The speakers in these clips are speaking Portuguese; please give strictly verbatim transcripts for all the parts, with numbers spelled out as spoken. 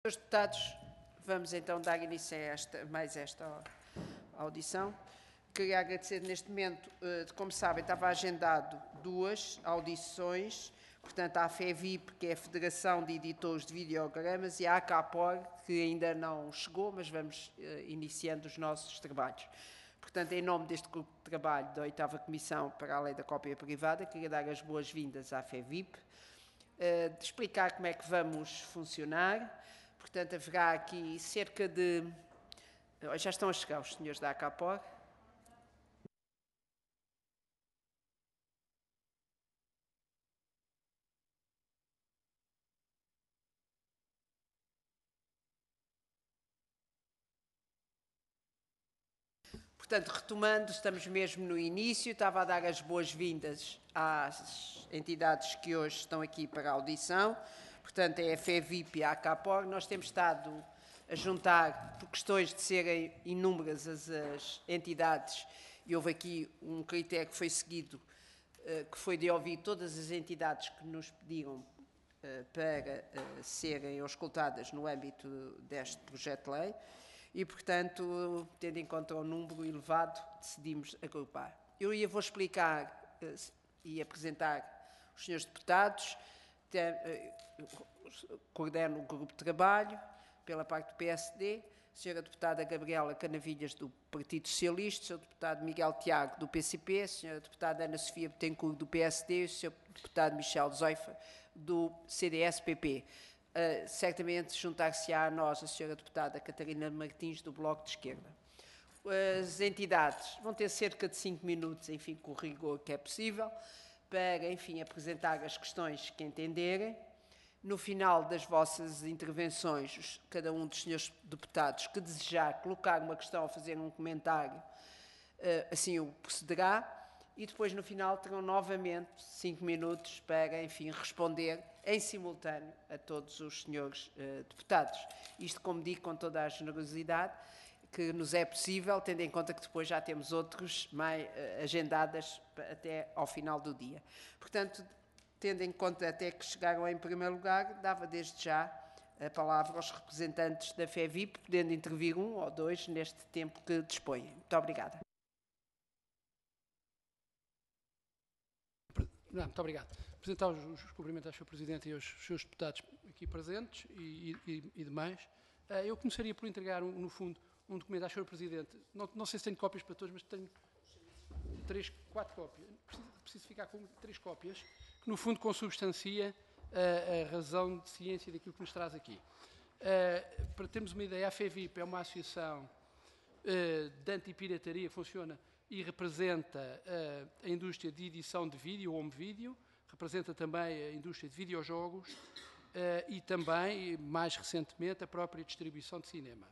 Senhores deputados, vamos então dar início a esta, mais esta audição. Queria agradecer neste momento, como sabem, estava agendado duas audições, portanto a FEVIP, que é a Federação de Editores de Videogramas, e a ACAPOR, que ainda não chegou, mas vamos iniciando os nossos trabalhos. Portanto, em nome deste grupo de trabalho da oitava Comissão para a Lei da Cópia Privada, queria dar as boas-vindas à FEVIP, de explicar como é que vamos funcionar. Portanto, haverá aqui cerca de... Já estão a chegar os senhores da ACAPOR. Portanto, retomando, estamos mesmo no início, estava a dar as boas-vindas às entidades que hoje estão aqui para a audição. Portanto, é a FEVIP e a ACAPOR. Nós temos estado a juntar, por questões de serem inúmeras as, as entidades, e houve aqui um critério que foi seguido, que foi de ouvir todas as entidades que nos pediram para serem auscultadas no âmbito deste projeto de lei. E, portanto, tendo em conta o número elevado, decidimos agrupar. Eu ia vou explicar uh, e apresentar os senhores deputados, tem, uh, coordeno o grupo de trabalho, pela parte do P S D, a senhora deputada Gabriela Canavilhas, do Partido Socialista, o senhor deputado Miguel Tiago, do P C P, a senhora deputada Ana Sofia Betancourt, do P S D, e o senhor deputado Michel Zoifa, do C D S P P. Uh, certamente juntar-se-á a nós a senhora deputada Catarina Martins, do Bloco de Esquerda. As entidades vão ter cerca de cinco minutos, enfim, com o rigor que é possível, para, enfim, apresentar as questões que entenderem. No final das vossas intervenções, cada um dos senhores deputados que desejar colocar uma questão ou fazer um comentário, uh, assim o procederá. E depois, no final, terão novamente cinco minutos para, enfim, responder em simultâneo a todos os senhores uh, deputados. Isto, como digo, com toda a generosidade que nos é possível, tendo em conta que depois já temos outros mais uh, agendadas até ao final do dia. Portanto, tendo em conta até que chegaram em primeiro lugar, dava desde já a palavra aos representantes da FEVIP, podendo intervir um ou dois neste tempo que dispõem. Muito obrigada. Não, muito obrigado. Apresentar os, os cumprimentos ao senhor Presidente e aos seus deputados aqui presentes e, e, e demais. Uh, eu começaria por entregar, um, no fundo, um documento ao senhor Presidente. Não, não sei se tenho cópias para todos, mas tenho três, quatro cópias. Preciso, preciso ficar com três cópias, que no fundo consubstancia uh, a razão de ciência daquilo que nos traz aqui. Uh, para termos uma ideia, a FEVIP é uma associação uh, de antipirataria que funciona e representa uh, a indústria de edição de vídeo, home vídeo, representa também a indústria de videojogos uh, e também, mais recentemente, a própria distribuição de cinema.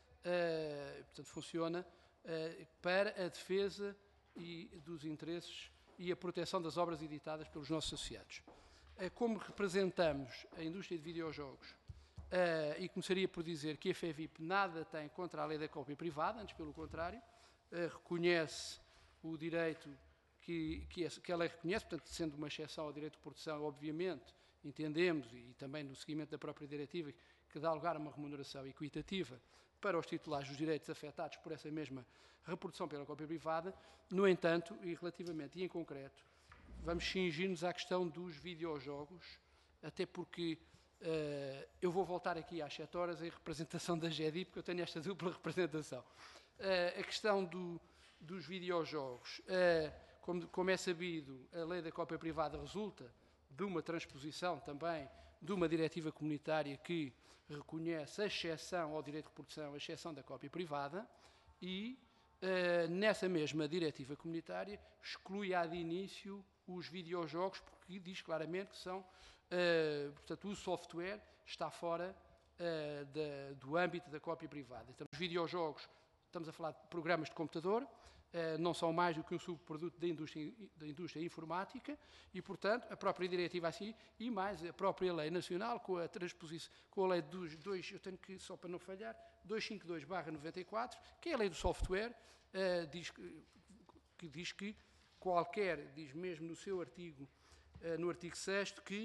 Uh, portanto, funciona uh, para a defesa e dos interesses e a proteção das obras editadas pelos nossos associados. Uh, como representamos a indústria de videojogos, uh, e começaria por dizer que a FEVIP nada tem contra a lei da cópia privada, antes pelo contrário, Uh, reconhece o direito que, que, que a lei reconhece, portanto, sendo uma exceção ao direito de produção, obviamente, entendemos, e também no seguimento da própria diretiva, que dá lugar a uma remuneração equitativa para os titulares dos direitos afetados por essa mesma reprodução pela cópia privada. No entanto, e relativamente e em concreto, vamos cingir-nos à questão dos videojogos, até porque uh, eu vou voltar aqui às sete horas em representação da G E D I, porque eu tenho esta dupla representação. Uh, a questão do, dos videojogos, uh, como, como é sabido, a lei da cópia privada resulta de uma transposição também de uma diretiva comunitária que reconhece a exceção ao direito de reprodução, a exceção da cópia privada, e uh, nessa mesma diretiva comunitária exclui há de início os videojogos, porque diz claramente que são, uh, portanto, o software está fora uh, da, do âmbito da cópia privada. Então, os videojogos, estamos a falar de programas de computador, não são mais do que um subproduto da indústria, da indústria informática e, portanto, a própria diretiva assim e mais a própria lei nacional com a transposição, com a lei dos dois, eu tenho que, só para não falhar, duzentos e cinquenta e dois barra noventa e quatro, que é a lei do software, uh, diz, que diz que qualquer, diz mesmo no seu artigo, uh, no artigo sexto, que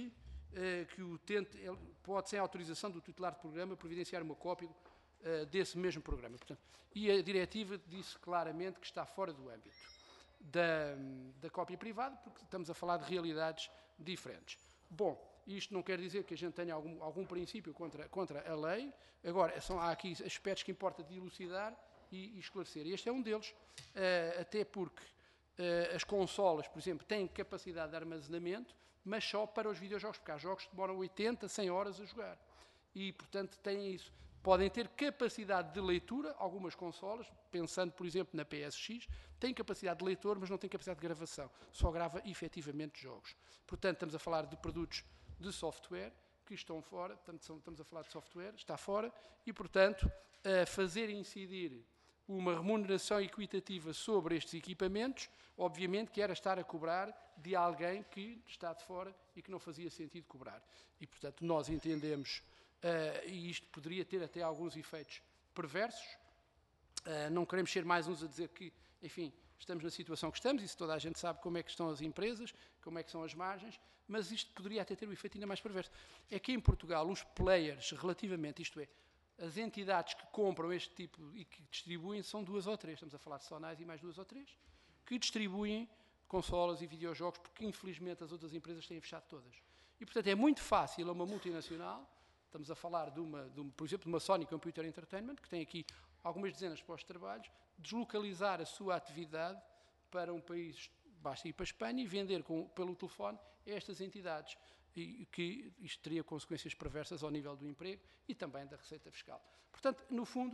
que o utente pode, sem autorização do titular de programa, providenciar uma cópia desse mesmo programa. Portanto, e a diretiva disse claramente que está fora do âmbito da, da cópia privada, porque estamos a falar de realidades diferentes. Bom, isto não quer dizer que a gente tenha algum, algum princípio contra, contra a lei. Agora, são, há aqui aspectos que importa dilucidar e, e esclarecer. E este é um deles, uh, até porque uh, as consolas, por exemplo, têm capacidade de armazenamento, mas só para os videojogos, porque há jogos que demoram oitenta, cem horas a jogar. E, portanto, têm isso. Podem ter capacidade de leitura, algumas consolas, pensando, por exemplo, na P S X, têm capacidade de leitor, mas não têm capacidade de gravação. Só grava efetivamente jogos. Portanto, estamos a falar de produtos de software que estão fora, estamos a falar de software, está fora, e, portanto, a fazer incidir uma remuneração equitativa sobre estes equipamentos, obviamente que era estar a cobrar de alguém que está de fora e que não fazia sentido cobrar. E, portanto, nós entendemos... Uh, e isto poderia ter até alguns efeitos perversos. Uh, não queremos ser mais uns a dizer que, enfim, estamos na situação que estamos, e se toda a gente sabe como é que estão as empresas, como é que são as margens, mas isto poderia até ter um efeito ainda mais perverso. É que em Portugal os players, relativamente, isto é, as entidades que compram este tipo e que distribuem são duas ou três, estamos a falar de Sonais e mais duas ou três, que distribuem consolas e videojogos, porque infelizmente as outras empresas têm fechado todas. E, portanto, é muito fácil a uma multinacional. Estamos a falar, de uma, de uma, por exemplo, de uma Sony Computer Entertainment, que tem aqui algumas dezenas de postos de trabalho, deslocalizar a sua atividade para um país, basta ir para a Espanha, e vender com, pelo telefone a estas entidades, e que isto teria consequências perversas ao nível do emprego e também da receita fiscal. Portanto, no fundo,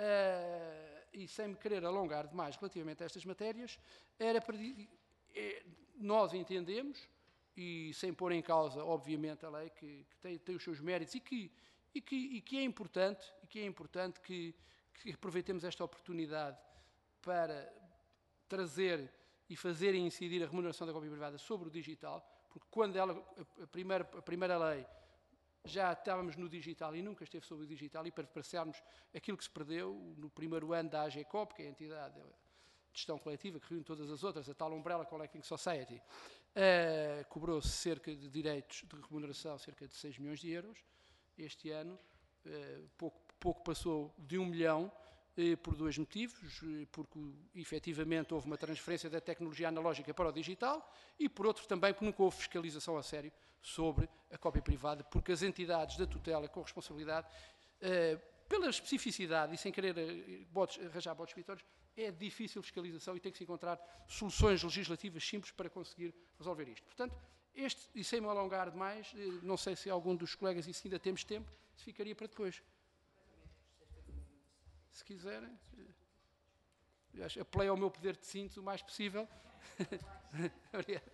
uh, e sem me querer alongar demais relativamente a estas matérias, era para, é, nós entendemos, e sem pôr em causa, obviamente, a lei que, que tem, tem os seus méritos e que, e que, e que é importante, e que, é importante que, que aproveitemos esta oportunidade para trazer e fazer incidir a remuneração da cópia privada sobre o digital, porque quando ela, a, a, primeira, a primeira lei já estávamos no digital e nunca esteve sobre o digital, e para passarmos aquilo que se perdeu no primeiro ano da A G COP, que é a entidade de gestão coletiva que reúne todas as outras, a tal Umbrella Collecting Society, Uh, cobrou-se cerca de direitos de remuneração, cerca de seis milhões de euros. Este ano, uh, pouco, pouco passou de um milhão, uh, por dois motivos, uh, porque efetivamente houve uma transferência da tecnologia analógica para o digital, e por outro também porque nunca houve fiscalização a sério sobre a cópia privada, porque as entidades da tutela com responsabilidade, uh, pela especificidade e sem querer uh, botes, arranjar botes expiatórios, é difícil fiscalização e tem que se encontrar soluções legislativas simples para conseguir resolver isto. Portanto, este, e sem me alongar demais, não sei se algum dos colegas, e se ainda temos tempo, se ficaria para depois. Se quiserem, apelei ao meu poder de síntese o mais possível. Obrigado.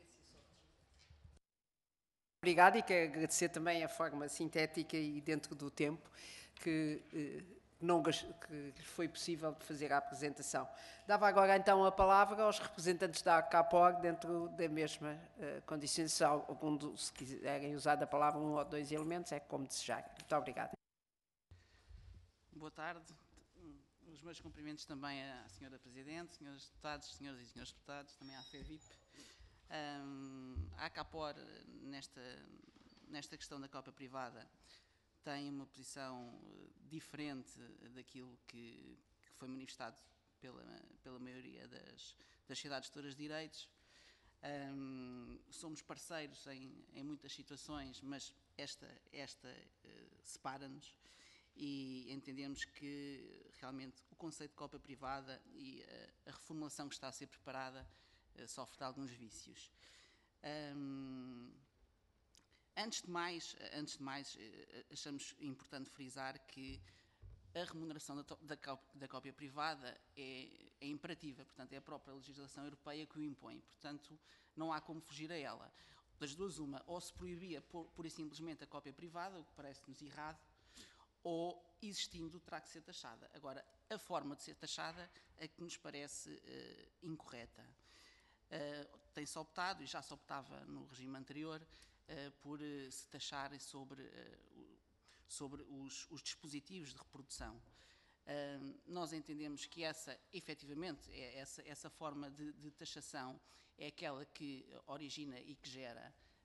Obrigado, e quero agradecer também a forma sintética e dentro do tempo que... Eh, Não, que lhe foi possível fazer a apresentação. Dava agora então a palavra aos representantes da ACAPOR dentro da mesma uh, condição. Se, algum do, se quiserem usar da palavra um ou dois elementos, é como desejarem. Muito obrigada. Boa tarde. Os meus cumprimentos também à senhora Presidente, senhores deputados, senhoras e senhores deputados, também à FEVIP. Um, a ACAPOR, nesta, nesta questão da cópia privada, tem uma posição diferente daquilo que, que foi manifestado pela, pela maioria das, das sociedades gestoras de direitos. Um, somos parceiros em, em muitas situações, mas esta, esta uh, separa-nos, e entendemos que realmente o conceito de cópia privada e uh, a reformulação que está a ser preparada uh, sofre de alguns vícios. Um, Antes de mais, antes de mais, achamos importante frisar que a remuneração da, da, da cópia privada é, é imperativa, portanto é a própria legislação europeia que o impõe, portanto não há como fugir a ela. Das duas, uma, ou se proibia pura e simplesmente a cópia privada, o que parece-nos errado, ou existindo terá que ser taxada. Agora, a forma de ser taxada é que nos parece uh, incorreta. Uh, tem-se optado, e já se optava no regime anterior, Uh, por uh, se taxar sobre, uh, sobre os, os dispositivos de reprodução. Uh, nós entendemos que essa, efetivamente, é essa, essa forma de, de taxação é aquela que origina e que gera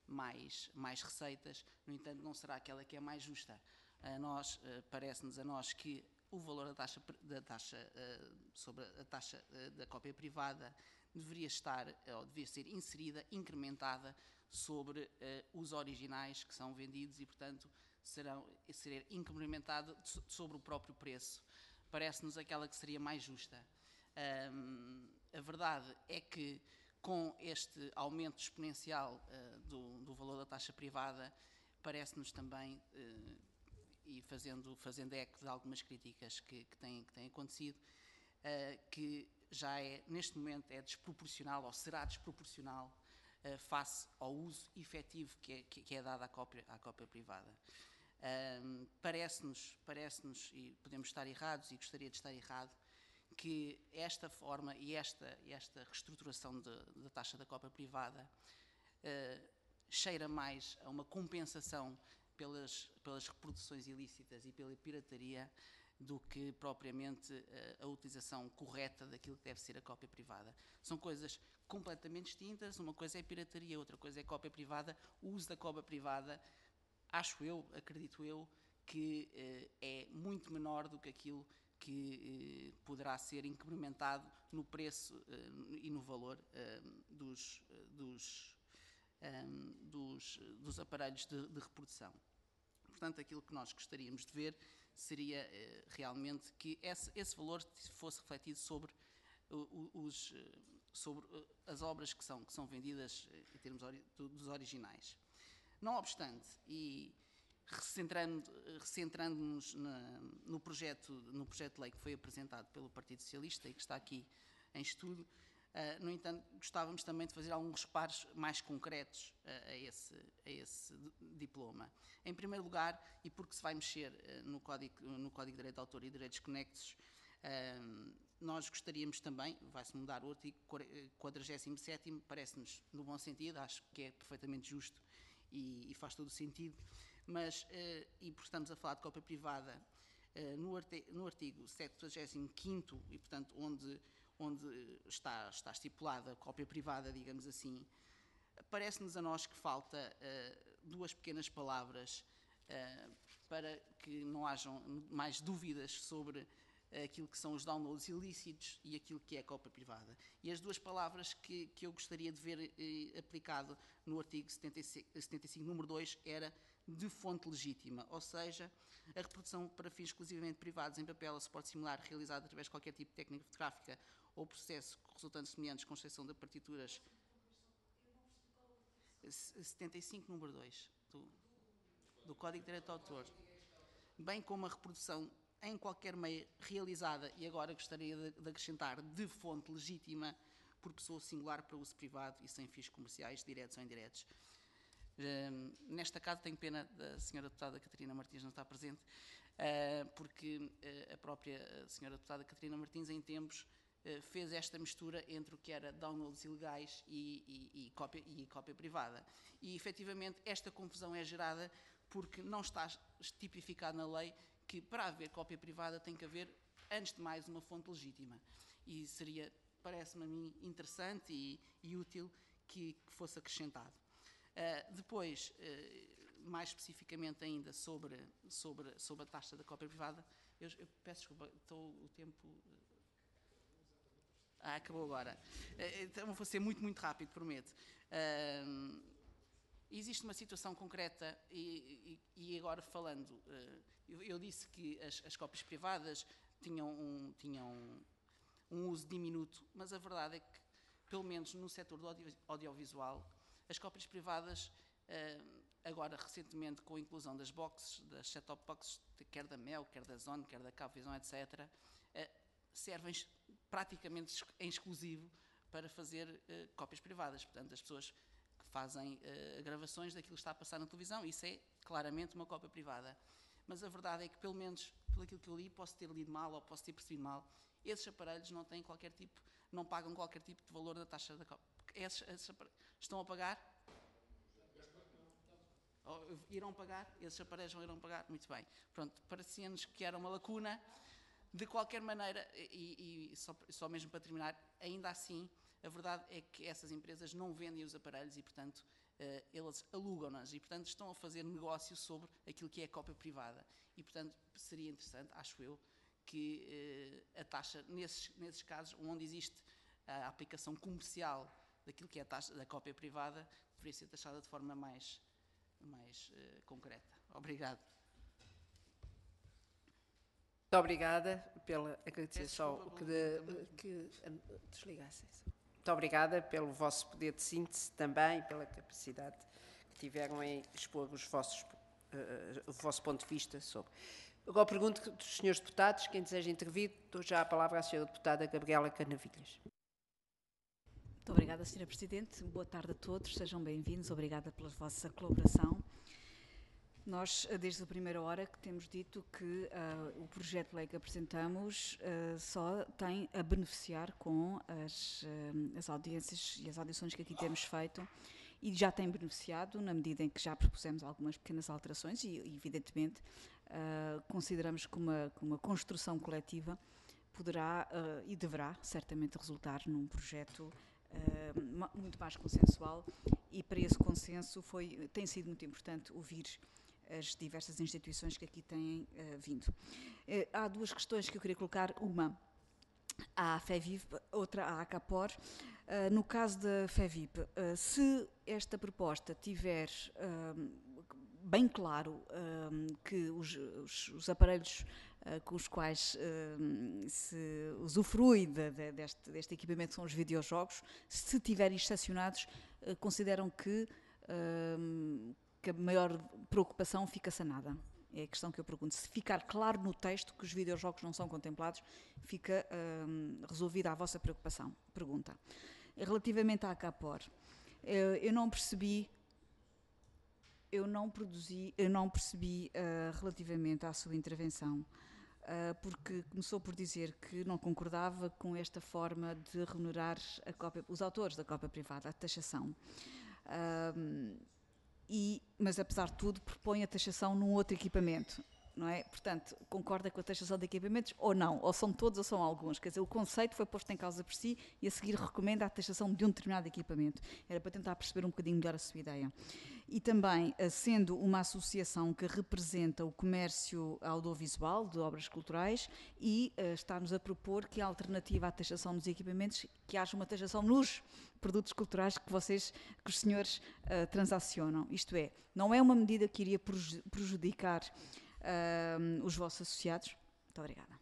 mais, mais receitas, no entanto não será aquela que é mais justa. A nós, parece-nos a nós que o valor da taxa, da taxa sobre a taxa da cópia privada deveria estar, ou deveria ser inserida, incrementada sobre os originais que são vendidos e, portanto, serão, ser incrementado sobre o próprio preço. Parece-nos aquela que seria mais justa. Um, a verdade é que, com este aumento exponencial uh, do, do valor da taxa privada, parece-nos também, uh, e fazendo, fazendo eco de algumas críticas que, que, têm, que têm acontecido, uh, que já é, neste momento, é desproporcional, ou será desproporcional, uh, face ao uso efetivo que é, que é dado à cópia, à cópia privada. Um, parece-nos, parece-nos, e podemos estar errados, e gostaria de estar errado, que esta forma e esta, esta reestruturação da taxa da cópia privada uh, cheira mais a uma compensação pelas, pelas reproduções ilícitas e pela pirataria do que propriamente uh, a utilização correta daquilo que deve ser a cópia privada. São coisas completamente distintas, uma coisa é pirataria, outra coisa é cópia privada. O uso da cópia privada, acho eu, acredito eu, que uh, é muito menor do que aquilo que eh, poderá ser incrementado no preço eh, e no valor eh, dos, dos, eh, dos, dos aparelhos de, de reprodução. Portanto, aquilo que nós gostaríamos de ver seria eh, realmente que esse, esse valor fosse refletido sobre, os, sobre as obras que são, que são vendidas em termos ori, dos originais. Não obstante, e Recentrando, recentrando-nos no projeto, no projeto de lei que foi apresentado pelo Partido Socialista e que está aqui em estudo, uh, no entanto, gostávamos também de fazer alguns reparos mais concretos uh, a, esse, a esse diploma. Em primeiro lugar, e porque se vai mexer uh, no, Código, no Código de Direito de Autor e Direitos Conexos, uh, nós gostaríamos também, vai-se mudar o artigo quadragésimo sétimo, parece-nos no bom sentido, acho que é perfeitamente justo e, e faz todo o sentido, mas, uh, e porque estamos a falar de cópia privada, uh, no, artigo, no artigo setenta e cinco, e portanto onde, onde está, está estipulada a cópia privada, digamos assim, parece-nos a nós que falta uh, duas pequenas palavras uh, para que não hajam mais dúvidas sobre aquilo que são os downloads ilícitos e aquilo que é a cópia privada. E as duas palavras que, que eu gostaria de ver eh, aplicado no artigo setenta e cinco, número dois, era de fonte legítima, ou seja, a reprodução para fins exclusivamente privados em papel ou suporte similar realizada através de qualquer tipo de técnica fotográfica ou processo resultantes semelhantes com exceção de partituras. setenta e cinco, número dois, do, do Código de Direito de Autor, bem como a reprodução em qualquer meio realizada, e agora gostaria de, de acrescentar, de fonte legítima, por pessoa singular para uso privado e sem fins comerciais, diretos ou indiretos. Um, nesta casa tenho pena da senhora deputada Catarina Martins não estar presente, uh, porque uh, a própria senhora deputada Catarina Martins, em tempos, uh, fez esta mistura entre o que era downloads ilegais e, e, e, cópia, e cópia privada. E, efetivamente, esta confusão é gerada porque não está tipificado na lei que para haver cópia privada tem que haver, antes de mais, uma fonte legítima. E seria, parece-me a mim, interessante e, e útil que, que fosse acrescentado. Uh, depois, uh, mais especificamente ainda sobre, sobre, sobre a taxa da cópia privada, eu, eu peço desculpa, estou o tempo... Ah, acabou agora. Uh, então vou ser muito, muito rápido, prometo. Uh, Existe uma situação concreta e, e, e agora falando, uh, eu, eu disse que as, as cópias privadas tinham, um, tinham um uso diminuto, mas a verdade é que, pelo menos no setor do audio, audiovisual, as cópias privadas, uh, agora recentemente com a inclusão das boxes, das set-top boxes, quer da Mel, quer da Zone, quer da Cabvisão, etcétera, uh, servem praticamente em exclusivo para fazer uh, cópias privadas. Portanto, as pessoas que fazem uh, gravações daquilo que está a passar na televisão, isso é claramente uma cópia privada. Mas a verdade é que, pelo menos pelo aquilo que eu li, posso ter lido mal ou posso ter percebido mal, esses aparelhos não têm qualquer tipo, não pagam qualquer tipo de valor da taxa da cópia. Esses, esses estão a pagar? Ou irão pagar? Esses aparelhos não irão pagar? Muito bem. Pronto, parecia-nos que era uma lacuna. De qualquer maneira, e, e só, só mesmo para terminar, ainda assim, a verdade é que essas empresas não vendem os aparelhos e, portanto, eles alugam-nas e, portanto, estão a fazer negócio sobre aquilo que é a cópia privada. E, portanto, seria interessante, acho eu, que a taxa, nesses, nesses casos onde existe a aplicação comercial daquilo que é a taxa da cópia privada, deveria ser taxada de forma mais, mais uh, concreta. Obrigado. Muito obrigada pela... Agradecer só o que, de, que desligasse. Muito obrigada pelo vosso poder de síntese também, pela capacidade que tiveram em expor os vossos, uh, o vosso ponto de vista sobre... Agora pergunto dos senhores deputados, quem deseja intervir, dou já a palavra à senhora deputada Gabriela Canavilhas. Muito obrigada, senhora Presidente. Boa tarde a todos, sejam bem-vindos. Obrigada pela vossa colaboração. Nós, desde a primeira hora, que temos dito que uh, o projeto de lei que apresentamos uh, só tem a beneficiar com as, uh, as audiências e as audições que aqui temos feito, e já tem beneficiado na medida em que já propusemos algumas pequenas alterações e, evidentemente, uh, consideramos que uma, que uma construção coletiva poderá uh, e deverá certamente resultar num projeto uh, muito mais consensual, e para esse consenso foi, tem sido muito importante ouvir as diversas instituições que aqui têm uh, vindo. Uh, há duas questões que eu queria colocar, uma à FEVIP, outra à ACAPOR. Uh, no caso da FEVIP, uh, se esta proposta tiver uh, bem claro uh, que os, os, os aparelhos uh, com os quais uh, se usufrui de, de, deste, deste equipamento são os videojogos, se tiverem estacionados, uh, consideram que, uh, que a maior preocupação fica sanada? É a questão que eu pergunto. Se ficar claro no texto que os videojogos não são contemplados, fica uh, resolvida a vossa preocupação. Pergunta. Relativamente à ACAPOR, eu, eu não percebi, eu não produzi, eu não percebi uh, relativamente à sua intervenção, uh, porque começou por dizer que não concordava com esta forma de remunerar a cópia, os autores da cópia privada, a taxação. Uh, E, mas, apesar de tudo, propõe a taxação num outro equipamento, não é? Portanto, concorda com a taxação de equipamentos ou não? Ou são todos ou são alguns? Quer dizer, o conceito foi posto em causa por si e a seguir recomenda a taxação de um determinado equipamento. Era para tentar perceber um bocadinho melhor a sua ideia. E também, sendo uma associação que representa o comércio audiovisual de obras culturais, e uh, está-nos a propor que a alternativa à taxação dos equipamentos, que haja uma taxação nos produtos culturais que vocês, que os senhores uh, transacionam. Isto é, não é uma medida que iria prejudicar uh, os vossos associados? Muito obrigada.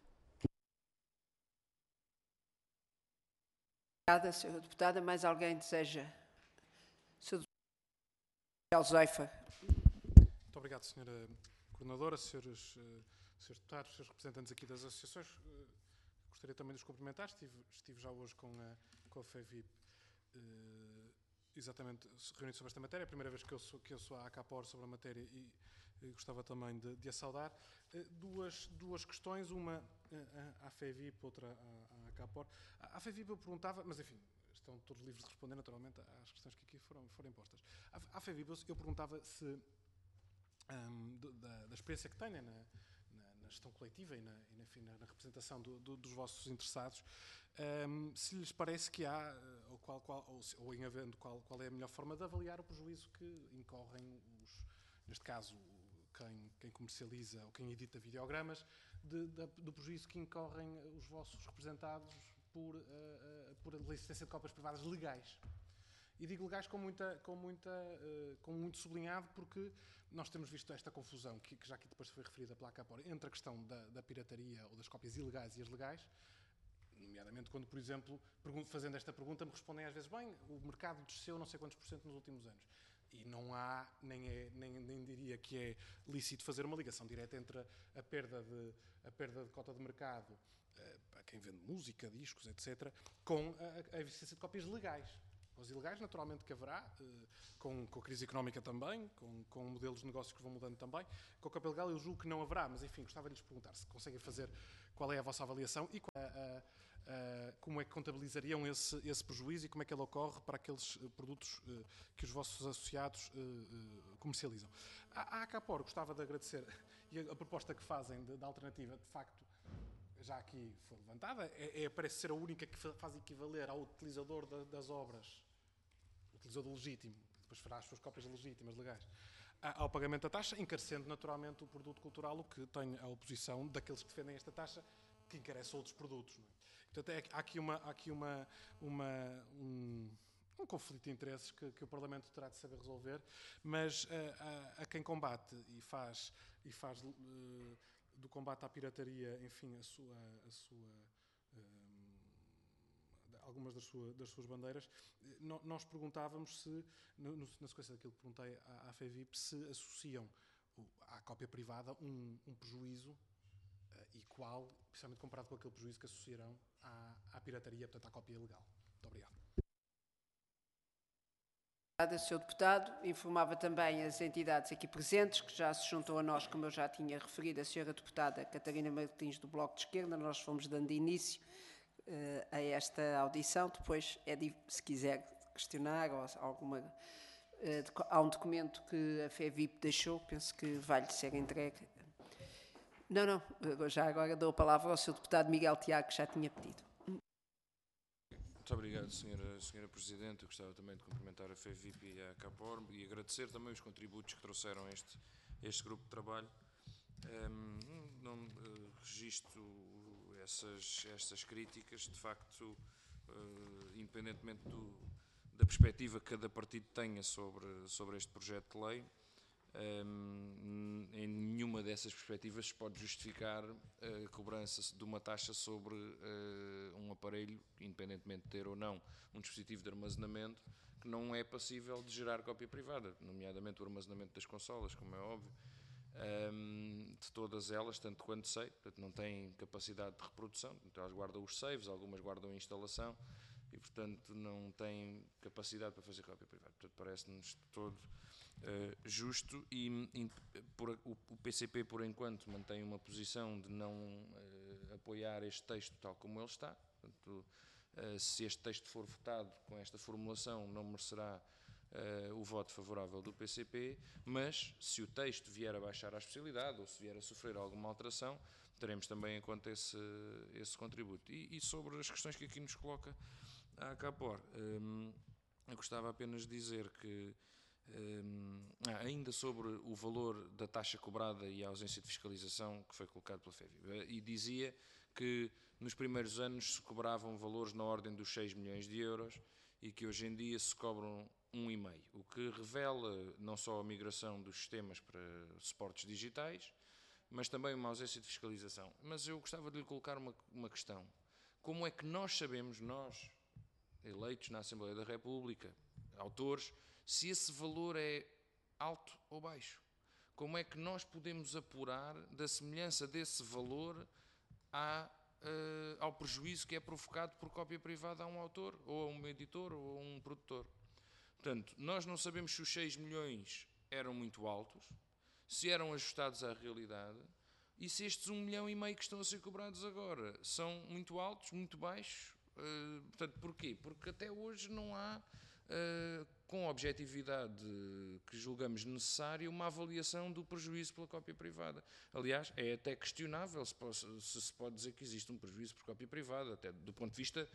Obrigada, senhora deputada. Mais alguém deseja? senhor Alzeifa. Muito obrigado, senhora Coordenadora, senhores, uh, senhores deputados, senhores representantes aqui das associações. Uh, gostaria também de os cumprimentar. Estive, estive já hoje com a, com a FEVIP, uh, exatamente reunido sobre esta matéria. É a primeira vez que eu sou, que eu sou à ACAPOR sobre a matéria e, e gostava também de, de a saudar. Uh, duas, duas questões, uma uh, à FEVIP, outra à, à ACAPOR. À, à FEVIP eu perguntava, mas enfim, estão todos livres de responder naturalmente às questões que aqui foram, foram impostas. À, à FEVIP eu, eu perguntava se, um, da, da experiência que têm na, na, na gestão coletiva e na, e, enfim, na, na representação do, do, dos vossos interessados, um, se lhes parece que há, ou, qual, qual, ou, ou em havendo, qual, qual é a melhor forma de avaliar o prejuízo que incorrem, os, neste caso, quem, quem comercializa ou quem edita videogramas, de, de, do prejuízo que incorrem os vossos representados por, uh, uh, por existência de cópias privadas legais. E digo legais com, muita, com, muita, uh, com muito sublinhado, porque nós temos visto esta confusão, que, que já aqui depois foi referida pela ACAPOR, entre a questão da, da pirataria ou das cópias ilegais e as legais, nomeadamente quando, por exemplo, fazendo esta pergunta, me respondem às vezes, bem, o mercado desceu não sei quantos por cento nos últimos anos. E não há, nem, é, nem, nem diria que é lícito fazer uma ligação direta entre a, a, perda, de, a perda de cota de mercado uh, para quem vende música, discos, etcétera, com a, a existência de cópias legais. Os ilegais, naturalmente, que haverá, uh, com, com a crise económica também, com, com modelos de negócios que vão mudando também. Com a cópia legal eu julgo que não haverá, mas enfim, gostava de lhes perguntar se conseguem fazer qual é a vossa avaliação e qual, uh, uh, como é que contabilizariam esse, esse prejuízo e como é que ele ocorre para aqueles uh, produtos uh, que os vossos associados uh, uh, comercializam. A, a ACAPOR gostava de agradecer, e a, a proposta que fazem de, da alternativa, de facto, já aqui foi levantada, é, é, parece ser a única que faz equivaler ao utilizador da, das obras, utilizador legítimo, depois fará as suas cópias legítimas, legais, ao pagamento da taxa, encarecendo naturalmente o produto cultural, o que tem a oposição daqueles que defendem esta taxa, que encarece outros produtos. Não é? Portanto, é, há aqui, uma, há aqui uma, uma, um, um conflito de interesses que, que o Parlamento terá de saber resolver, mas uh, a, a quem combate e faz, e faz uh, do combate à pirataria, enfim, a sua, a sua, uh, algumas das, sua, das suas bandeiras, no, nós perguntávamos se, no, no, na sequência daquilo que perguntei à, à FEVIP, se associam à cópia privada um, um prejuízo uh, e qual, precisamente comparado com aquele prejuízo que associarão à, à pirataria, portanto à cópia ilegal. Muito obrigado. Obrigada, senhor Deputado. Informava também as entidades aqui presentes, que já se juntam a nós, como eu já tinha referido, a senhora Deputada Catarina Martins, do Bloco de Esquerda. Nós fomos dando início uh, a esta audição. Depois, é, se quiser questionar, ou alguma, uh, há um documento que a FEVIP deixou, penso que vai-lhe ser entregue. Não, não, já agora dou a palavra ao senhor Deputado Miguel Tiago, que já tinha pedido. Muito obrigado, senhora, senhora Presidente. Eu gostava também de cumprimentar a FEVIP e a CAPOR e agradecer também os contributos que trouxeram a este, este grupo de trabalho. Um, não uh, registro essas, essas críticas, de facto, uh, independentemente do, da perspectiva que cada partido tenha sobre, sobre este projeto de lei, um, em nenhuma dessas perspectivas se pode justificar a cobrança de uma taxa sobre uh, um aparelho, independentemente de ter ou não um dispositivo de armazenamento, que não é passível de gerar cópia privada, nomeadamente o armazenamento das consolas, como é óbvio, um, de todas elas, tanto quanto sei, portanto não têm capacidade de reprodução, então elas guardam os saves, algumas guardam a instalação e, portanto, não têm capacidade para fazer cópia privada. Portanto, parece-nos de todo Uh, justo e, e por, o, o P C P, por enquanto, mantém uma posição de não uh, apoiar este texto tal como ele está. Portanto, uh, se este texto for votado com esta formulação, não merecerá uh, o voto favorável do P C P, mas se o texto vier a baixar à especialidade ou se vier a sofrer alguma alteração, teremos também em conta esse, esse contributo. E, e sobre as questões que aqui nos coloca a CAPOR, um, eu gostava apenas de dizer que Um, ah, ainda sobre o valor da taxa cobrada e a ausência de fiscalização que foi colocado pela FEVIP, e dizia que nos primeiros anos se cobravam valores na ordem dos seis milhões de euros e que hoje em dia se cobram um vírgula cinco, o que revela não só a migração dos sistemas para suportes digitais, mas também uma ausência de fiscalização. Mas eu gostava de lhe colocar uma, uma questão. Como é que nós sabemos, nós, eleitos na Assembleia da República, autores, se esse valor é alto ou baixo? Como é que nós podemos apurar da semelhança desse valor à, uh, ao prejuízo que é provocado por cópia privada a um autor, ou a um editor, ou a um produtor? Portanto, nós não sabemos se os seis milhões eram muito altos, se eram ajustados à realidade, e se estes um milhão e meio que estão a ser cobrados agora são muito altos, muito baixos. Uh, portanto, porquê? Porque até hoje não há, uh, com a objetividade que julgamos necessária, uma avaliação do prejuízo pela cópia privada. Aliás, é até questionável se, posso, se se pode dizer que existe um prejuízo por cópia privada, até do ponto de vista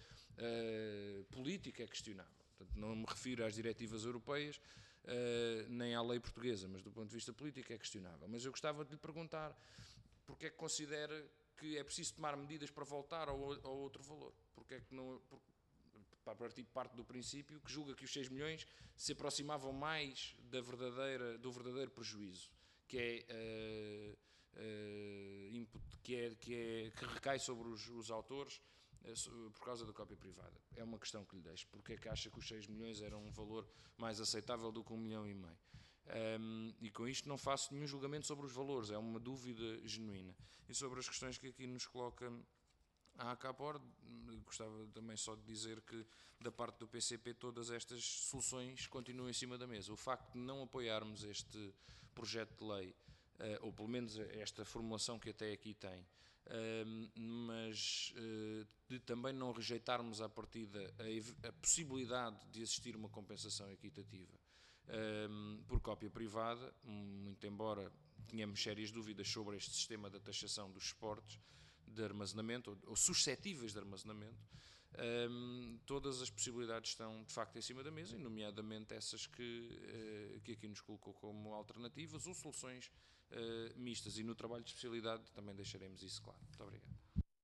uh, político é questionável. Portanto, não me refiro às diretivas europeias, uh, nem à lei portuguesa, mas do ponto de vista político é questionável. Mas eu gostava de lhe perguntar porque é que considera que é preciso tomar medidas para voltar ao, ao outro valor? Porque é que não... Porque, para partir parte do princípio que julga que os seis milhões se aproximavam mais da verdadeira, do verdadeiro prejuízo, que é, uh, uh, input, que, é, que, é, que recai sobre os, os autores uh, por causa da cópia privada. É uma questão que lhe deixo. Porque é que acha que os seis milhões eram um valor mais aceitável do que um milhão e meio? Um, e com isto não faço nenhum julgamento sobre os valores, é uma dúvida genuína. E sobre as questões que aqui nos coloca a CAPOR, gostava também só de dizer que da parte do P C P todas estas soluções continuam em cima da mesa. O facto de não apoiarmos este projeto de lei, uh, ou pelo menos esta formulação que até aqui tem, uh, mas uh, de também não rejeitarmos à partida a, a possibilidade de existir uma compensação equitativa uh, por cópia privada, muito embora tenhamos sérias dúvidas sobre este sistema da taxação dos suportes de armazenamento, ou, ou suscetíveis de armazenamento, Um, todas as possibilidades estão de facto em cima da mesa, e nomeadamente essas que, uh, que aqui nos colocou como alternativas ou soluções uh, mistas, e no trabalho de especialidade também deixaremos isso claro. Muito obrigado.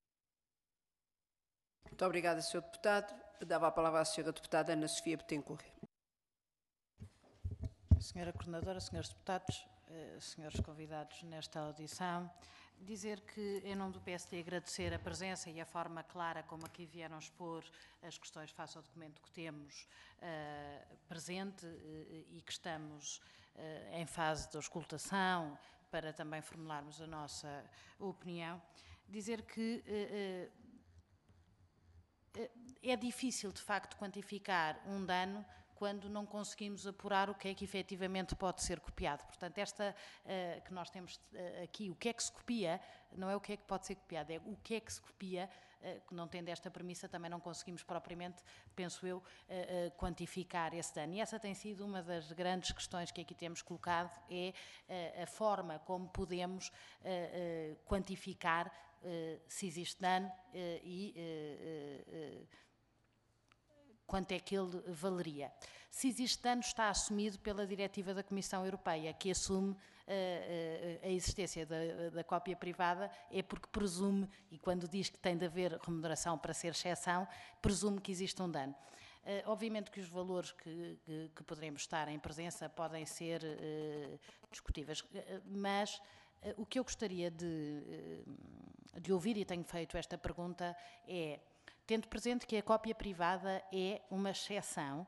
Muito obrigada, senhor Deputado. Dava a palavra à senhora Deputada Ana Sofia Betancourt. Senhora Coordenadora, senhores Deputados, uh, senhores convidados nesta audição, dizer que, em nome do P S D, agradecer a presença e a forma clara como aqui vieram expor as questões face ao documento que temos uh, presente uh, e que estamos uh, em fase de auscultação para também formularmos a nossa opinião. Dizer que uh, uh, é difícil, de facto, quantificar um dano quando não conseguimos apurar o que é que efetivamente pode ser copiado. Portanto, esta uh, que nós temos uh, aqui, o que é que se copia, não é o que é que pode ser copiado, é o que é que se copia, uh, que não tendo esta premissa também não conseguimos propriamente, penso eu, uh, uh, quantificar esse dano. E essa tem sido uma das grandes questões que aqui temos colocado, é uh, a forma como podemos uh, uh, quantificar uh, se existe dano uh, e uh, uh, uh, quanto é que ele valeria. Se existe dano, está assumido pela diretiva da Comissão Europeia, que assume uh, uh, a existência da, da cópia privada, é porque presume, e quando diz que tem de haver remuneração para ser exceção, presume que existe um dano. Uh, obviamente que os valores que, que, que poderemos estar em presença podem ser uh, discutíveis, uh, mas uh, o que eu gostaria de, uh, de ouvir, e tenho feito esta pergunta, é: tendo presente que a cópia privada é uma exceção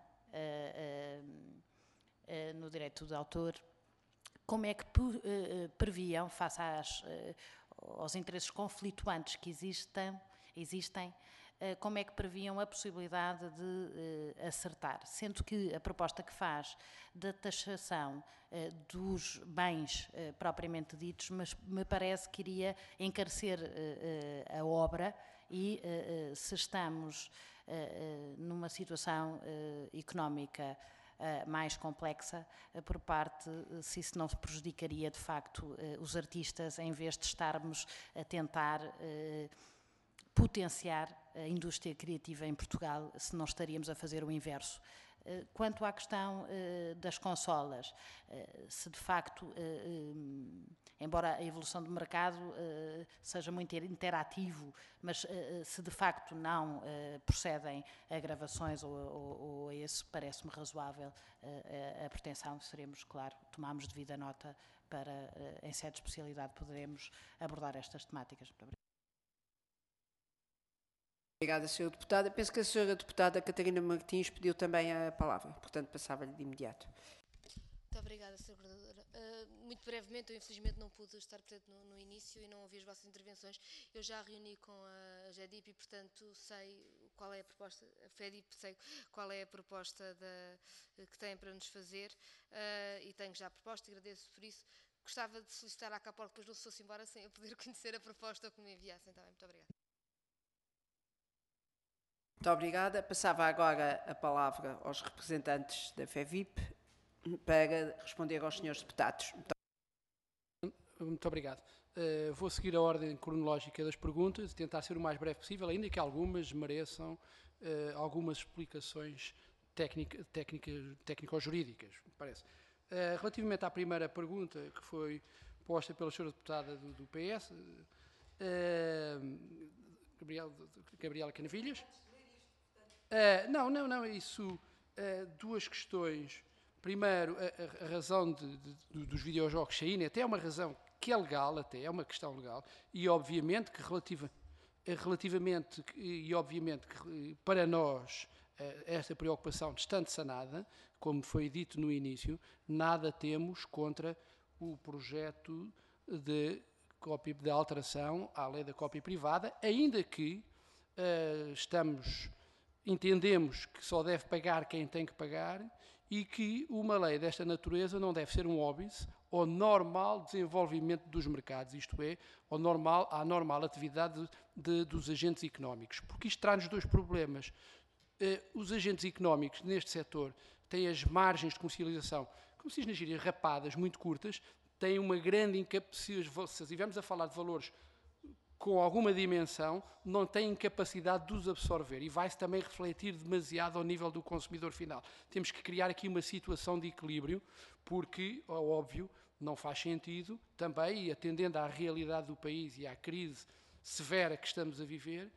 uh, uh, uh, no direito de autor, como é que uh, previam, face às, uh, aos interesses conflituantes que existem, existem uh, como é que previam a possibilidade de uh, acertar? Sendo que a proposta que faz da taxação uh, dos bens uh, propriamente ditos, mas me parece que iria encarecer uh, uh, a obra. E uh, uh, se estamos uh, uh, numa situação uh, económica uh, mais complexa, uh, por parte, uh, se isso não prejudicaria de facto uh, os artistas, em vez de estarmos a tentar uh, potenciar a indústria criativa em Portugal, se não estaríamos a fazer o inverso. Uh, quanto à questão uh, das consolas, uh, se de facto, uh, um, embora a evolução do mercado uh, seja muito interativo, mas uh, se de facto não uh, procedem a gravações ou, ou, ou a esse, parece-me razoável uh, a, a pretensão, seremos, claro, tomamos devida nota para, uh, em sede de especialidade, poderemos abordar estas temáticas. Muito obrigada. Obrigada, senhora Deputada. Penso que a senhora Deputada Catarina Martins pediu também a palavra, portanto passava-lhe de imediato. Muito obrigada, senhora Coordenadora. Uh, muito brevemente, eu infelizmente não pude estar presente no, no início e não ouvi as vossas intervenções. Eu já reuni com a G E D I P e, portanto, sei qual é a proposta, a F E D I P, sei qual é a proposta da, que têm para nos fazer uh, e tenho já a proposta e agradeço por isso. Gostava de solicitar à CAPOR que depois não se fosse embora sem eu poder conhecer a proposta ou que me enviassem. Tá bem, muito obrigada. Muito obrigada. Passava agora a palavra aos representantes da F E V I P para responder aos senhores deputados. Muito, Muito obrigado. Uh, vou seguir a ordem cronológica das perguntas e tentar ser o mais breve possível, ainda que algumas mereçam uh, algumas explicações técnica, técnica, técnico-jurídicas, me parece. Uh, relativamente à primeira pergunta, que foi posta pela senhora deputada do, do P S, uh, Gabriel, Gabriela Canavilhas. Uh, não, não, não, isso, uh, duas questões. Primeiro, a, a razão de, de, dos videojogos saírem, até é uma razão que é legal, até é uma questão legal, e obviamente que relativa, relativamente, e obviamente que para nós esta preocupação estando sanada, como foi dito no início, nada temos contra o projeto de, cópia, de alteração à lei da cópia privada, ainda que uh, estamos, entendemos que só deve pagar quem tem que pagar e que uma lei desta natureza não deve ser um óbice ao normal desenvolvimento dos mercados, isto é, ao normal, à normal atividade de, de, dos agentes económicos, porque isto traz-nos dois problemas. Uh, os agentes económicos neste setor têm as margens de comercialização, como se diz na gíria, rapadas, muito curtas, têm uma grande incapacidade, se estivermos a falar de valores com alguma dimensão, não têm capacidade de os absorver e vai-se também refletir demasiado ao nível do consumidor final. Temos que criar aqui uma situação de equilíbrio, porque, é óbvio, não faz sentido também, e atendendo à realidade do país e à crise severa que estamos a viver,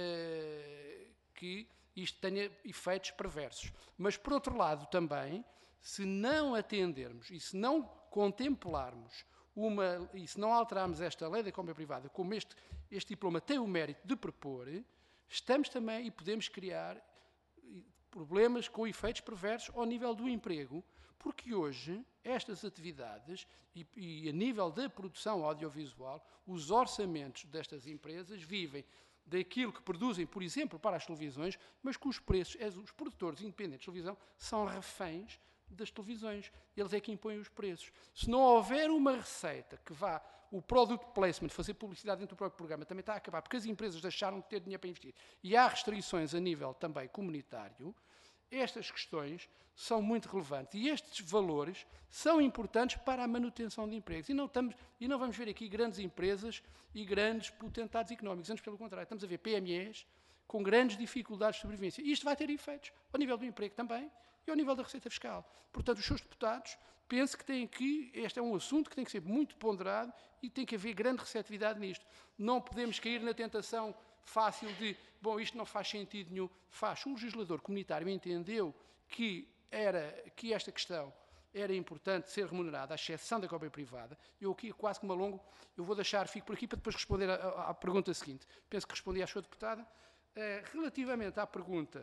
eh, que isto tenha efeitos perversos. Mas, por outro lado, também, se não atendermos e se não contemplarmos uma, e se não alterarmos esta lei da compra privada, como este, este diploma tem o mérito de propor, estamos também e podemos criar problemas com efeitos perversos ao nível do emprego, porque hoje estas atividades e, e a nível da produção audiovisual, os orçamentos destas empresas vivem daquilo que produzem, por exemplo, para as televisões, mas que os preços, os produtores independentes de televisão, são reféns das televisões. Eles é que impõem os preços. Se não houver uma receita que vá, o product placement, fazer publicidade dentro do próprio programa, também está a acabar, porque as empresas deixaram de ter dinheiro para investir. E há restrições a nível também comunitário. Estas questões são muito relevantes e estes valores são importantes para a manutenção de empregos. E não, estamos, e não vamos ver aqui grandes empresas e grandes potentados económicos. Antes, pelo contrário, estamos a ver P M Es com grandes dificuldades de sobrevivência. E isto vai ter efeitos ao nível do emprego também e ao nível da receita fiscal. Portanto, os seus deputados, penso que têm que, este é um assunto que tem que ser muito ponderado e tem que haver grande receptividade nisto. Não podemos cair na tentação fácil de, bom, isto não faz sentido nenhum. Faz. O legislador comunitário entendeu que, era, que esta questão era importante ser remunerada, à exceção da cópia privada. Eu aqui quase que me alongo, eu vou deixar, fico por aqui para depois responder à, à pergunta seguinte. Penso que respondi à sua deputada. Uh, relativamente à pergunta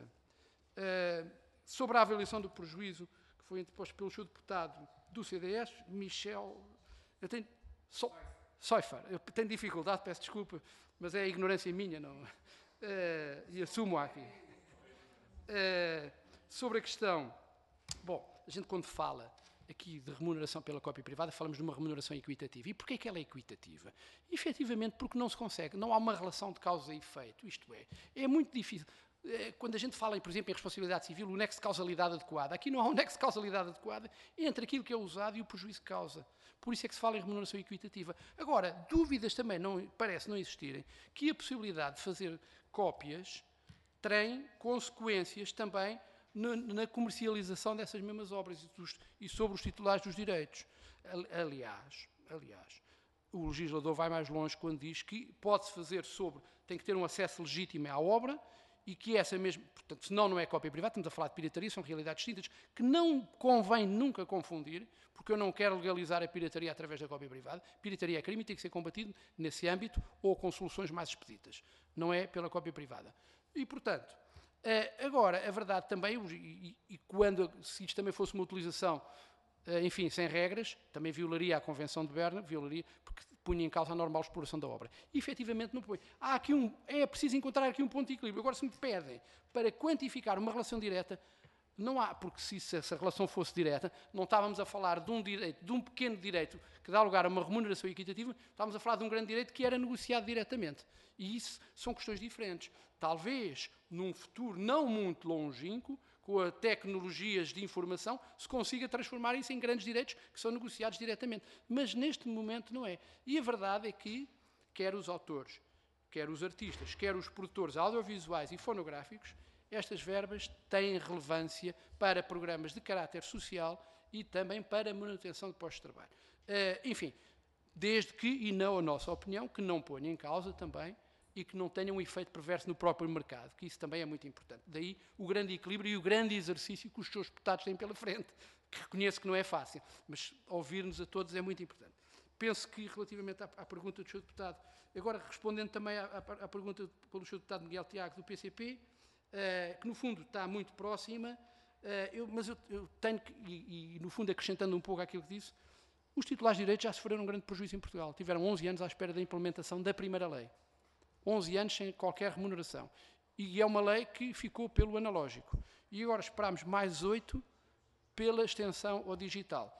uh, sobre a avaliação do prejuízo que foi interposto pelo seu deputado do C D S, Michel, eu tenho, so, Soifer, eu tenho dificuldade, peço desculpa, mas é a ignorância minha, não, uh, e assumo aqui. Uh, sobre a questão, bom, a gente quando fala aqui de remuneração pela cópia privada, falamos de uma remuneração equitativa. E porquê é que ela é equitativa? Efetivamente porque não se consegue, não há uma relação de causa e efeito, isto é, é muito difícil. Quando a gente fala, por exemplo, em responsabilidade civil, o nexo de causalidade adequada, aqui não há um nexo de causalidade adequada entre aquilo que é usado e o prejuízo que causa. Por isso é que se fala em remuneração equitativa. Agora, dúvidas também não, parece não existirem que a possibilidade de fazer cópias tem consequências também na, na comercialização dessas mesmas obras e, dos, e sobre os titulares dos direitos. Aliás, aliás, o legislador vai mais longe quando diz que pode-se fazer sobre, tem que ter um acesso legítimo à obra e que essa mesma, portanto, senão não é cópia privada, estamos a falar de pirataria, são realidades distintas, que não convém nunca confundir, porque eu não quero legalizar a pirataria através da cópia privada. Pirataria é crime e tem que ser combatido nesse âmbito ou com soluções mais expeditas, não é pela cópia privada. E, portanto, agora, a verdade também, e, e quando, se isto também fosse uma utilização, enfim, sem regras, também violaria a Convenção de Berna, violaria, porque punha em causa a normal exploração da obra. E, efetivamente, não põe. Há aqui um, é preciso encontrar aqui um ponto de equilíbrio. Agora, se me pedem para quantificar uma relação direta, não há, porque se essa relação fosse direta, não estávamos a falar de um direito, de um pequeno direito que dá lugar a uma remuneração equitativa, estávamos a falar de um grande direito que era negociado diretamente. E isso são questões diferentes. Talvez, num futuro não muito longínquo, com as tecnologias de informação, se consiga transformar isso em grandes direitos que são negociados diretamente. Mas neste momento não é. E a verdade é que, quer os autores, quer os artistas, quer os produtores audiovisuais e fonográficos, estas verbas têm relevância para programas de caráter social e também para a manutenção de postos de trabalho. Uh, enfim, desde que, e não a nossa opinião, que não ponha em causa também e que não tenha um efeito perverso no próprio mercado, que isso também é muito importante. Daí o grande equilíbrio e o grande exercício que os seus deputados têm pela frente, que reconheço que não é fácil, mas ouvir-nos a todos é muito importante. Penso que, relativamente à, à pergunta do seu deputado, agora respondendo também à, à, à pergunta pelo seu deputado Miguel Tiago, do P C P, uh, que no fundo está muito próxima, uh, eu, mas eu, eu tenho que, e, e no fundo acrescentando um pouco àquilo que disse, os titulares de direitos já sofreram um grande prejuízo em Portugal. Tiveram onze anos à espera da implementação da primeira lei. onze anos sem qualquer remuneração. E é uma lei que ficou pelo analógico. E agora esperamos mais oito pela extensão ao digital.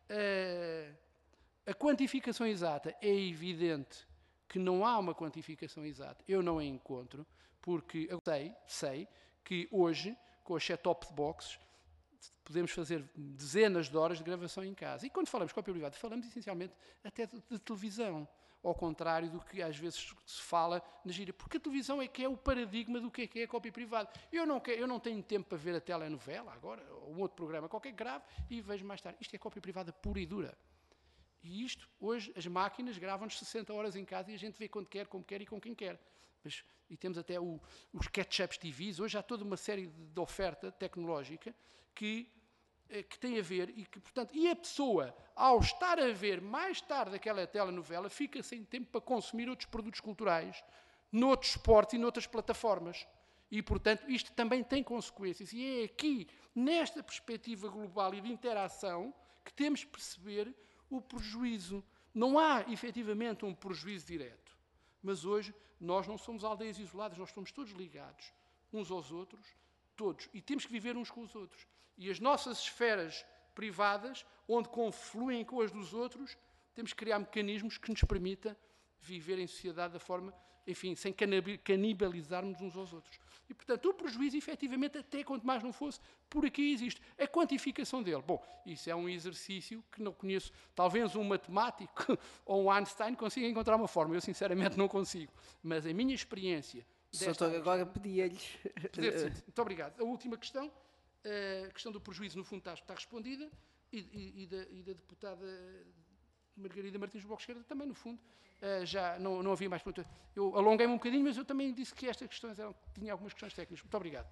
Uh, a quantificação exata é evidente que não há uma quantificação exata. Eu não a encontro, porque eu sei, sei que hoje, com as set-top boxes, podemos fazer dezenas de horas de gravação em casa. E quando falamos de cópia privada, falamos essencialmente até de, de televisão. ao contrário do que às vezes se fala na gíria. Porque a televisão é que é o paradigma do que é que é a cópia privada. Eu não, quero, eu não tenho tempo para ver a telenovela agora, ou um outro programa qualquer grave, e vejo mais tarde. Isto é cópia privada pura e dura. E isto, hoje, as máquinas gravam-nos sessenta horas em casa e a gente vê quando quer, como quer e com quem quer. Mas, e temos até o, os catch-ups T Vs, hoje há toda uma série de, de oferta tecnológica que, eh, que tem a ver, e que, portanto, e a pessoa, ao estar a ver mais tarde aquela telenovela, fica sem tempo para consumir outros produtos culturais, noutros esportes e noutras plataformas. E, portanto, isto também tem consequências. E é aqui, nesta perspectiva global e de interação, que temos de perceber o prejuízo. Não há, efetivamente, um prejuízo direto. Mas hoje, nós não somos aldeias isoladas, nós estamos todos ligados, uns aos outros, todos. E temos que viver uns com os outros. E as nossas esferas privadas, onde confluem com as dos outros, temos que criar mecanismos que nos permitam viver em sociedade da forma, enfim, sem canibalizarmos uns aos outros. E, portanto, o prejuízo, efetivamente, até quanto mais não fosse, por aqui existe. A quantificação dele. Bom, isso é um exercício que não conheço. Talvez um matemático ou um Einstein consiga encontrar uma forma. Eu, sinceramente, não consigo. Mas a minha experiência... Doutor, agora pedia-lhes... Muito obrigado. A última questão, a questão do prejuízo, no fundo, está, está respondida, e, e, e, da, e da deputada Margarida Martins do Bloco de Esquerda também, no fundo. Uh, já não, não havia mais perguntas. Eu alonguei-me um bocadinho, mas eu também disse que estas questões eram, tinha algumas questões técnicas. Muito obrigado.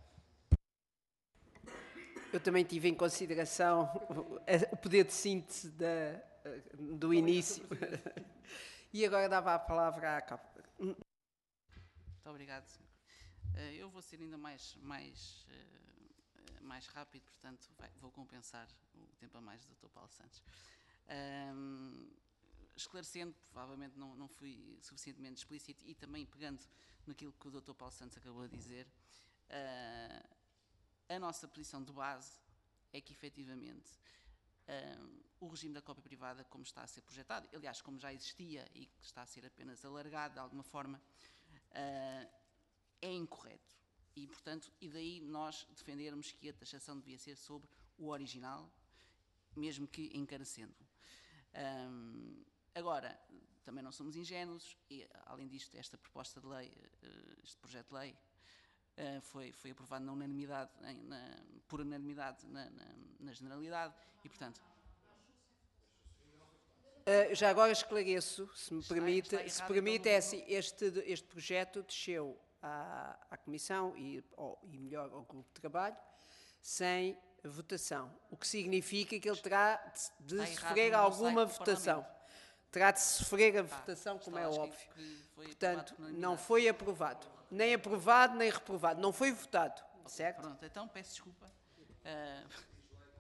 Eu também tive em consideração o poder de síntese da, do início. E agora dava a palavra à capa. Muito obrigado, senhor. Uh, eu vou ser ainda mais, mais, uh, mais rápido, portanto, vai, vou compensar o tempo a mais do doutor Paulo Santos. Um, Esclarecendo, provavelmente não, não fui suficientemente explícito, e também pegando naquilo que o doutor Paulo Santos acabou de dizer, uh, a nossa posição de base é que, efetivamente, uh, o regime da cópia privada, como está a ser projetado, aliás, como já existia e que está a ser apenas alargado de alguma forma, uh, é incorreto. E, portanto, e daí nós defendermos que a taxação devia ser sobre o original, mesmo que encarecendo. Um, Agora, também não somos ingênuos e, além disto, esta proposta de lei, este projeto de lei, foi, foi aprovado na unanimidade, na, por unanimidade na, na, na generalidade e, portanto... Uh, já agora esclareço, se me permite, está, está se permite, então, é assim, este, este projeto desceu à, à Comissão e, ou, e melhor ao Grupo de Trabalho, sem votação, o que significa que ele terá de, de sofrer alguma votação. Terá de sofrer a votação, como é óbvio. Portanto, não foi aprovado. Nem aprovado, nem reprovado. Não foi votado, certo? Pronto, então peço desculpa. Uh...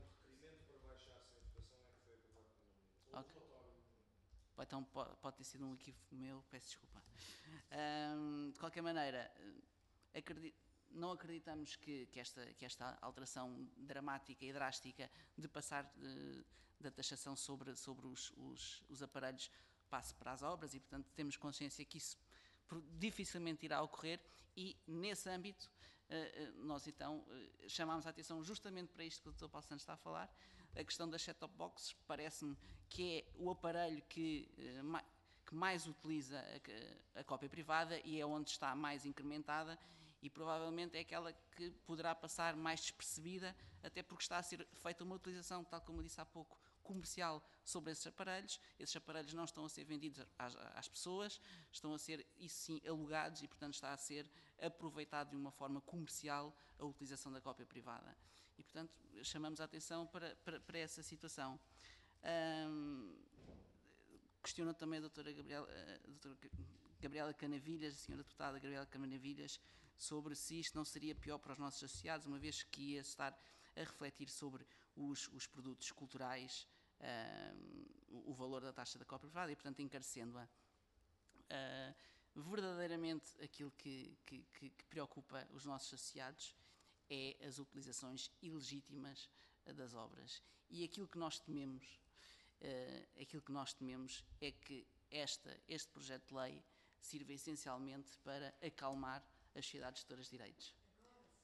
Okay. Então pode, pode ter sido um equívoco meu, peço desculpa. Uh, de qualquer maneira, acredito, não acreditamos que, que, esta, que esta alteração dramática e drástica de passar... Uh, da taxação sobre, sobre os, os, os aparelhos passe para as obras e, portanto, temos consciência que isso dificilmente irá ocorrer e, nesse âmbito, nós, então, chamámos a atenção justamente para isto que o doutor Paulo Santos está a falar, a questão das set-top boxes, parece-me que é o aparelho que, que mais utiliza a, a cópia privada e é onde está mais incrementada e, provavelmente, é aquela que poderá passar mais despercebida, até porque está a ser feita uma utilização, tal como eu disse há pouco, comercial sobre esses aparelhos. Esses aparelhos não estão a ser vendidos às, às pessoas, estão a ser, isso sim, alugados e, portanto, está a ser aproveitado de uma forma comercial a utilização da cópia privada. E, portanto, chamamos a atenção para, para, para essa situação. Hum, questiono também a doutora Gabriela, a doutora Gabriela Canavilhas, a senhora deputada Gabriela Canavilhas, sobre se isto não seria pior para os nossos associados, uma vez que ia estar a refletir sobre os, os produtos culturais, uh, o valor da taxa da cópia privada e, portanto, encarecendo-a. Uh, verdadeiramente, aquilo que, que, que, que preocupa os nossos associados é as utilizações ilegítimas das obras. E aquilo que nós tememos, uh, aquilo que nós tememos é que esta, este projeto de lei sirva essencialmente para acalmar as sociedades gestoras de direitos.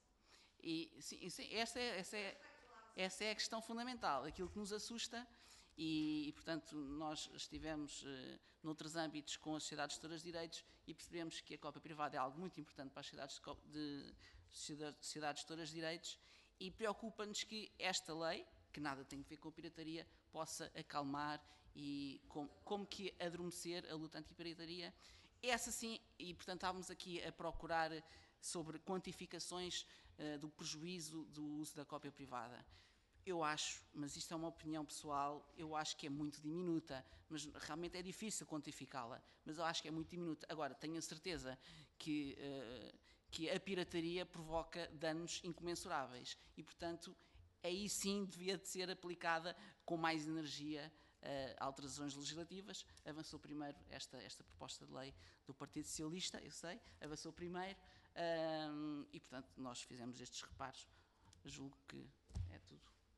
E sim, sim, essa, é, essa, é, essa é a questão fundamental. Aquilo que nos assusta E, e, portanto, nós estivemos eh, noutros âmbitos com as sociedades gestoras de direitos e percebemos que a cópia privada é algo muito importante para as sociedades, de, de, sociedades gestoras de direitos e preocupa-nos que esta lei, que nada tem a ver com a pirataria, possa acalmar e com, como que adormecer a luta anti-pirataria. Essa sim, e portanto estávamos aqui a procurar sobre quantificações uh, do prejuízo do uso da cópia privada. Eu acho, mas isto é uma opinião pessoal, eu acho que é muito diminuta, mas realmente é difícil quantificá-la, mas eu acho que é muito diminuta. Agora, tenho a certeza que, uh, que a pirataria provoca danos incomensuráveis e, portanto, aí sim devia de ser aplicada com mais energia uh, alterações legislativas. Avançou primeiro esta, esta proposta de lei do Partido Socialista, eu sei, avançou primeiro uh, e, portanto, nós fizemos estes reparos. Julgo que é tudo.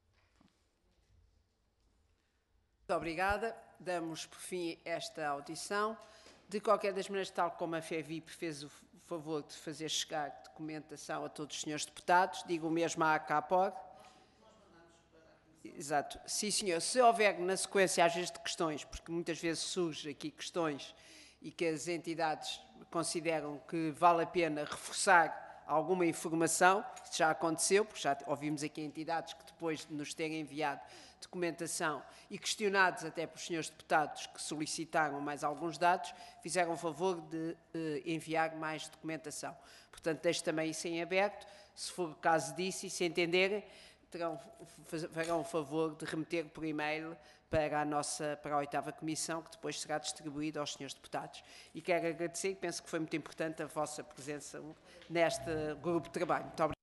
Muito obrigada. Damos por fim esta audição. De qualquer das maneiras, tal como a FEVIP fez o favor de fazer chegar documentação a todos os senhores deputados, digo o mesmo à ACAPOR. Exato. Sim, senhor. Se houver na sequência, às vezes, de questões, porque muitas vezes surgem aqui questões e que as entidades consideram que vale a pena reforçar alguma informação, isso já aconteceu, porque já ouvimos aqui entidades que depois de nos terem enviado documentação e questionados até pelos senhores deputados que solicitaram mais alguns dados, fizeram o favor de eh, enviar mais documentação. Portanto, deixo também isso em aberto, se for o caso disso e se entenderem, terão, farão o favor de remeter por e-mail para a nossa, para a oitava comissão, que depois será distribuída aos senhores deputados. E quero agradecer, penso que foi muito importante a vossa presença neste grupo de trabalho. Muito obrigado.